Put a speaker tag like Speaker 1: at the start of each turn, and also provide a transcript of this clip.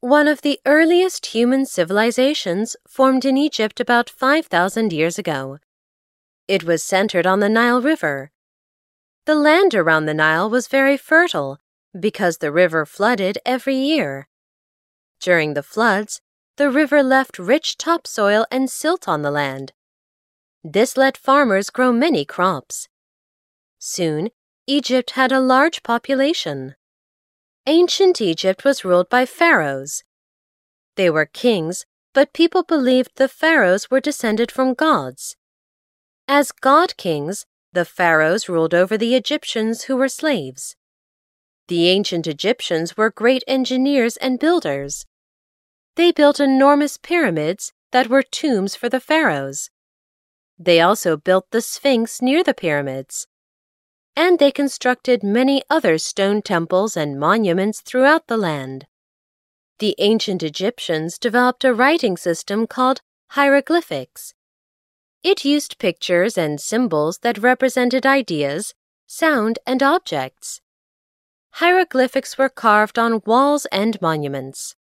Speaker 1: One of the earliest human civilizations formed in Egypt about 5,000 years ago. It was centered on the Nile River. The land around the Nile was very fertile because the river flooded every year. During the floods, the river left rich topsoil and silt on the land. This let farmers grow many crops. Soon, Egypt had a large population. Ancient Egypt was ruled by pharaohs. They were kings, but people believed the pharaohs were descended from gods. As god kings, the pharaohs ruled over the Egyptians who were slaves. The ancient Egyptians were great engineers and builders. They built enormous pyramids that were tombs for the pharaohs. They also built the Sphinx near the pyramids. And they constructed many other stone temples and monuments throughout the land. The ancient Egyptians developed a writing system called hieroglyphics. It used pictures and symbols that represented ideas, sound, and objects. Hieroglyphics were carved on walls and monuments.